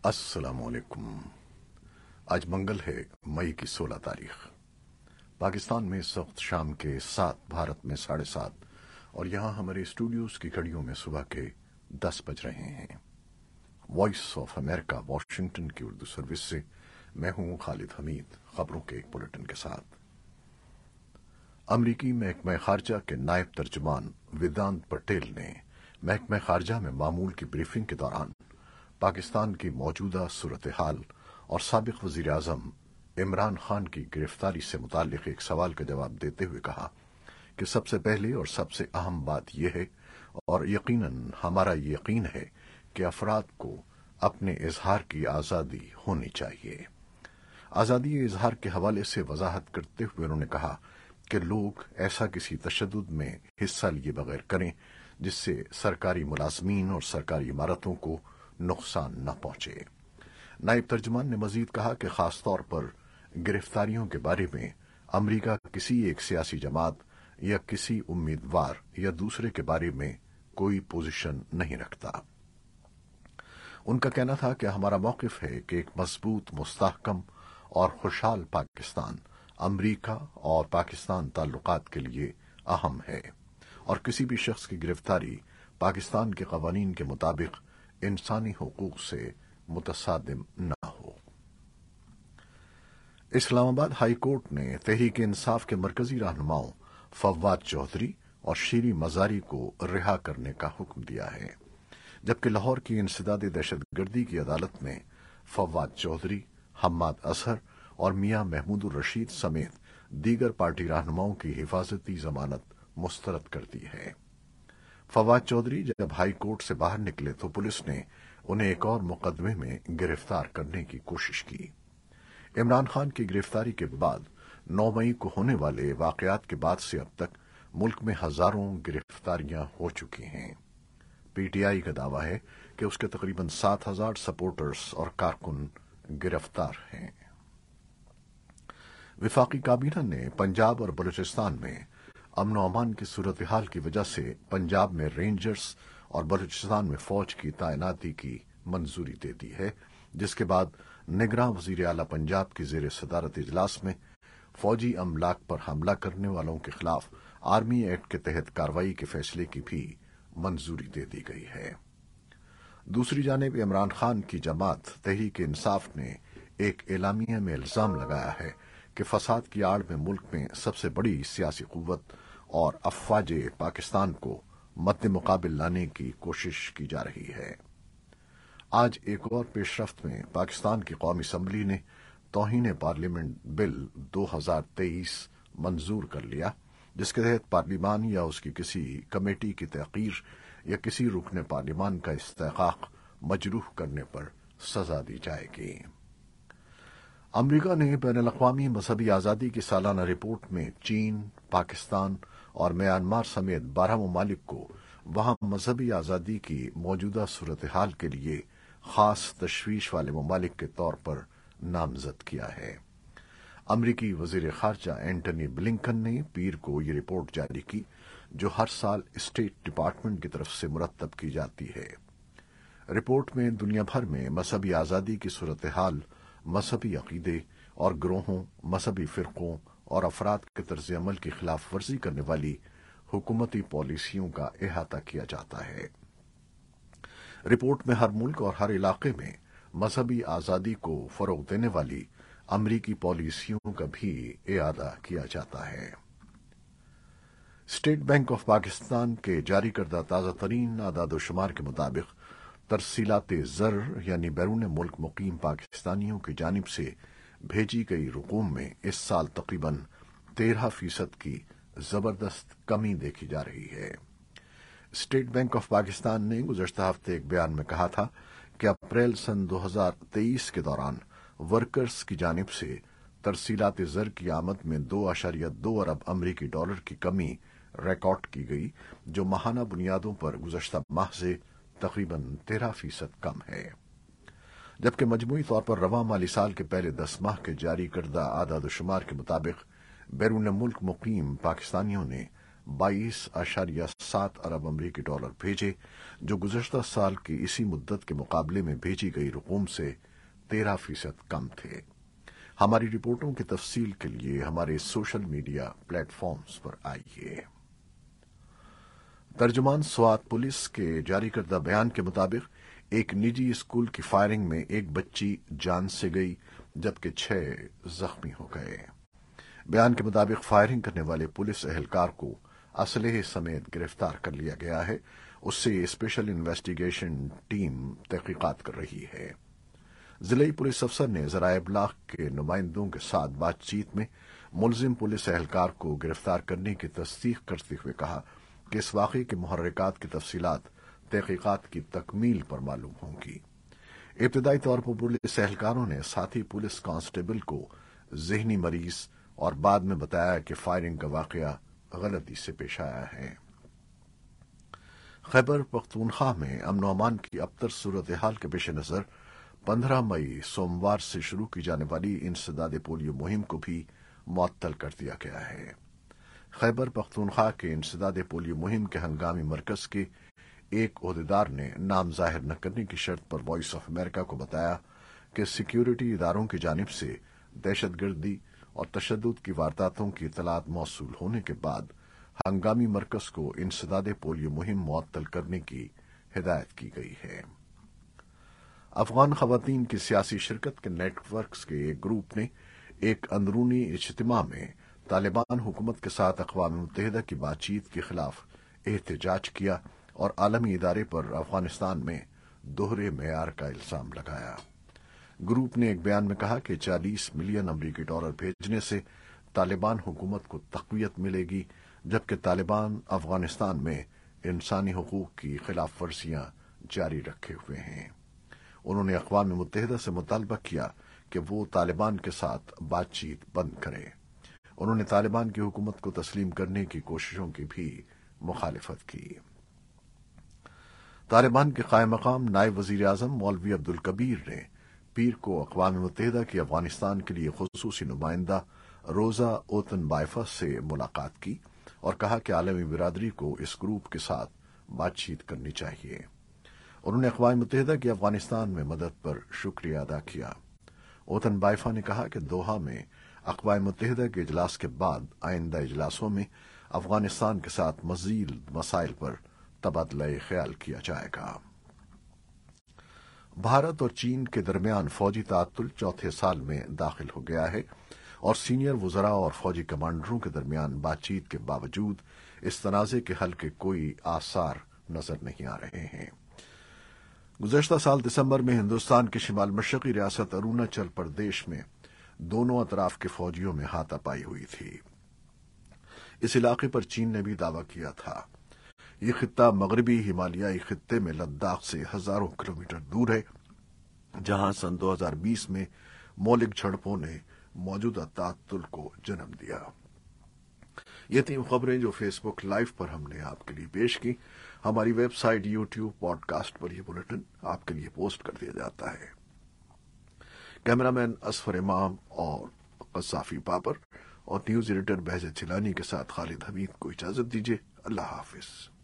السلام علیکم۔ آج منگل ہے، مئی کی 16 تاریخ۔ پاکستان میں اس وقت شام کے 7، بھارت میں 7:30، اور یہاں ہمارے اسٹوڈیوز کی گھڑیوں میں صبح کے 10 بج رہے ہیں۔ وائس آف امریکہ واشنگٹن کی اردو سروس سے میں ہوں خالد حمید، خبروں کے ایک بلیٹن کے ساتھ۔ امریکی محکمہ خارجہ کے نائب ترجمان ویدانت پٹیل نے محکمہ خارجہ میں معمول کی بریفنگ کے دوران پاکستان کی موجودہ صورتحال اور سابق وزیر اعظم عمران خان کی گرفتاری سے متعلق ایک سوال کا جواب دیتے ہوئے کہا کہ سب سے پہلے اور سب سے اہم بات یہ ہے، اور یقیناً ہمارا یہ یقین ہے، کہ افراد کو اپنے اظہار کی آزادی ہونی چاہیے۔ آزادی اظہار کے حوالے سے وضاحت کرتے ہوئے انہوں نے کہا کہ لوگ ایسا کسی تشدد میں حصہ لیے بغیر کریں جس سے سرکاری ملازمین اور سرکاری عمارتوں کو نقصان نہ پہنچے۔ نائب ترجمان نے مزید کہا کہ خاص طور پر گرفتاریوں کے بارے میں امریکہ کسی ایک سیاسی جماعت یا کسی امیدوار یا دوسرے کے بارے میں کوئی پوزیشن نہیں رکھتا۔ ان کا کہنا تھا کہ ہمارا موقف ہے کہ ایک مضبوط، مستحکم اور خوشحال پاکستان امریکہ اور پاکستان تعلقات کے لیے اہم ہے، اور کسی بھی شخص کی گرفتاری پاکستان کے قوانین کے مطابق انسانی حقوق سے متصادم نہ ہو۔ اسلام آباد ہائی کورٹ نے تحریک انصاف کے مرکزی رہنماؤں فواد چودھری اور شیریں مزاری کو رہا کرنے کا حکم دیا ہے، جبکہ لاہور کی انسداد دہشت گردی کی عدالت نے فواد چودھری، حماد اظہر اور میاں محمود الرشید سمیت دیگر پارٹی رہنماؤں کی حفاظتی ضمانت مسترد کر دی ہے۔ فواد چودھری جب ہائی کورٹ سے باہر نکلے تو پولیس نے انہیں ایک اور مقدمے میں گرفتار کرنے کی کوشش کی۔ عمران خان کی گرفتاری کے بعد 9 مئی کو ہونے والے واقعات کے بعد سے اب تک ملک میں ہزاروں گرفتاریاں ہو چکی ہیں۔ پی ٹی آئی کا دعویٰ ہے کہ اس کے تقریباً 7,000 سپورٹرز اور کارکن گرفتار ہیں۔ وفاقی کابینہ نے پنجاب اور بلوچستان میں امن و امان کی صورتحال کی وجہ سے پنجاب میں رینجرز اور بلوچستان میں فوج کی تعیناتی کی منظوری دے دی ہے، جس کے بعد نگراں وزیر اعلیٰ پنجاب کی زیر صدارت اجلاس میں فوجی املاک پر حملہ کرنے والوں کے خلاف آرمی ایکٹ کے تحت کارروائی کے فیصلے کی بھی منظوری دے دی گئی ہے۔ دوسری جانب عمران خان کی جماعت تحریک انصاف نے ایک اعلامیہ میں الزام لگایا ہے کہ فساد کی آڑ میں ملک میں سب سے بڑی سیاسی قوت اور افواج پاکستان کو مد مقابل لانے کی کوشش کی جا رہی ہے۔ آج ایک اور پیش رفت میں پاکستان کی قومی اسمبلی نے توہین پارلیمنٹ بل 2023 منظور کر لیا، جس کے تحت پارلیمان یا اس کی کسی کمیٹی کی تحقیر یا کسی رکن پارلیمان کا استحقاق مجروح کرنے پر سزا دی جائے گی۔ امریکہ نے بین الاقوامی مذہبی آزادی کی سالانہ رپورٹ میں چین، پاکستان اور میانمار سمیت 12 ممالک کو وہاں مذہبی آزادی کی موجودہ صورتحال کے لیے خاص تشویش والے ممالک کے طور پر نامزد کیا ہے۔ امریکی وزیر خارجہ اینٹنی بلنکن نے پیر کو یہ رپورٹ جاری کی، جو ہر سال اسٹیٹ ڈپارٹمنٹ کی طرف سے مرتب کی جاتی ہے۔ رپورٹ میں دنیا بھر میں مذہبی آزادی کی صورتحال، مذہبی عقیدے اور گروہوں، مذہبی فرقوں اور افراد کے طرز عمل کی خلاف ورزی کرنے والی حکومتی پالیسیوں کا احاطہ کیا جاتا ہے۔ رپورٹ میں ہر ملک اور ہر علاقے میں مذہبی آزادی کو فروغ دینے والی امریکی پالیسیوں کا بھی اعادہ کیا جاتا ہے۔ اسٹیٹ بینک آف پاکستان کے جاری کردہ تازہ ترین اعداد و شمار کے مطابق ترسیلات زر یعنی بیرون ملک مقیم پاکستانیوں کی جانب سے بھیجی گئی رقوم میں اس سال تقریباً 13% کی زبردست کمی دیکھی جا رہی ہے۔ اسٹیٹ بینک آف پاکستان نے گزشتہ ہفتے ایک بیان میں کہا تھا کہ اپریل سن 2023 کے دوران ورکرز کی جانب سے ترسیلات زر کی آمد میں 2.2 ارب امریکی ڈالر کی کمی ریکارڈ کی گئی، جو ماہانہ بنیادوں پر گزشتہ ماہ سے تقریباً 13% کم ہے، جبکہ مجموعی طور پر رواں مالی سال کے پہلے 10 ماہ کے جاری کردہ اعداد و شمار کے مطابق بیرون ملک مقیم پاکستانیوں نے 22.7 अरब अमरीकी डॉलर भेजे, जो गुज़श्ता साल की इसी मुद्दत के मुकाबले में भेजी गई रकूम से 13% कम थे। हमारी रिपोर्टों की तफसील के लिए हमारे सोशल मीडिया प्लेटफॉर्म्स पर आइए। तर्जुमान स्वात पुलिस के जारी करदा बयान के मुताबिक एक निजी स्कूल की फायरिंग में एक बच्ची जान से गई, जबकि 6 जख्मी हो गए। बयान के मुताबिक फायरिंग करने वाले पुलिस एहलकार को असलहे समेत गिरफ्तार कर लिया गया है। उससे स्पेशल इन्वेस्टिगेशन टीम तहकीकात कर रही है। जिले पुलिस अफसर ने ज़राए इब्लाग के नुमाइंदों के साथ बातचीत में मुलजिम पुलिस एहलकार को गिरफ्तार करने की तस्दीक करते हुए कहा कि इस वाक़े के मुहर्रिकात की तफसीलात तहकीकात की तकमील पर मालूम होंगी। इब्तदाई तौर पर पुलिस एहलकारों ने साथी पुलिस कांस्टेबल को ज़हनी मरीज और बाद में बताया कि फायरिंग का वाक़या गलती से पेश आया है। खैबर पख्तूनख्वा में अमन अमान की अबतर सूरत हाल के पेश नज़र 15 मई सोमवार से शुरू की जाने वाली इंसदाद पोलियो मुहिम को भी मुअत्तल कर दिया गया है। खैबर पख्तूनख्वा के इंसदाद पोलियो मुहिम के हंगामी मरकज के एक ओहदेदार ने नाम जाहिर न करने की शर्त पर वॉइस ऑफ अमेरिका को बताया कि सिक्योरिटी इदारों की जानिब से दहशतगर्दी और तशद्दुद की वारदातों की इतलात मौसूल होने के बाद हंगामी मरकज को इंसदाद पोलियो मुहिम मुअत्तल करने की हिदायत की गई है। अफगान खवातीन की सियासी शिरकत के नेटवर्क के एक ग्रुप ने एक अंदरूनी इज्तिमा में तालिबान हुकूमत के साथ अक़वाम मुत्तहिदा की बातचीत के खिलाफ एहतजाज किया और आलमी इदारे पर अफगानिस्तान में दोहरे मेयार का इल्जाम लगाया। ग्रुप ने एक बयान में कहा कि 40 मिलियन अमरीकी डॉलर भेजने से तालिबान हुकूमत को तक़वियत मिलेगी, जबकि तालिबान अफगानिस्तान में इंसानी हुकूक की खिलाफ वर्जियां जारी रखे हुए हैं। उन्होंने अक़वाम मुत्तहिदा से मुतालबा किया कि वो तालिबान के साथ बातचीत बंद करे। उन्होंने तालिबान की हुकूमत को तस्लीम करने की कोशिशों की भी मुखालिफत की। तालिबान के कायम मकाम नायब वज़ीर आज़म मौलवी अब्दुल कबीर ने पीर को अक़वाम मुत्तहिदा की अफगानिस्तान के लिए खुसूसी नुमाइंदा रोज़ा ओतनबाइफा से मुलाकात की और कहा कि आलमी बिरादरी को इस ग्रुप के साथ बातचीत करनी चाहिए। उन्होंने अक़वाम मुत्तहिदा की अफगानिस्तान में मदद पर शुक्रिया अदा किया। ओतनबाइफा ने कहा कि दोहा में अक़वाम मुत्तहिदा के इजलास के बाद आइंदा इजलासों में अफगानिस्तान के साथ मज़ीद मसाइल पर तबादला ख्याल किया जाएगा। भारत और चीन के दरमियान फौजी ताअत्तुल चौथे साल में दाखिल हो गया है और सीनियर वज़रा और फौजी कमांडरों के दरमियान बातचीत के बावजूद इस तनाज़े के हल के कोई आसार नजर नहीं आ रहे हैं। गुज़श्ता साल दिसंबर में हिंदुस्तान के शिमाल मशरक़ी रियासत अरुणाचल प्रदेश में दोनों अतराफ के फौजियों में हाथापाई हुई थी। इस इलाके पर चीन ने भी दावा किया था। ये खित्ता मगरबी हिमालयाई खित्ते में लद्दाख से हजारों किलोमीटर दूर है, जहां सन 2020 में मौलिक झड़पों ने मौजूदा ताअत्तुल को जन्म दिया। ये 3 खबरें जो फेसबुक लाइव पर हमने आपके लिए पेश की। हमारी वेबसाइट, यूट्यूब, पॉडकास्ट पर यह बुलेटिन आपके लिए पोस्ट कर दिया जाता है। कैमरामैन असफर इमाम और क़ज़ाफ़ी बाबर और न्यूज एडिटर बहजत जिलानी के साथ खालिद हमीद को इजाजत दीजिए। अल्लाह हाफिज।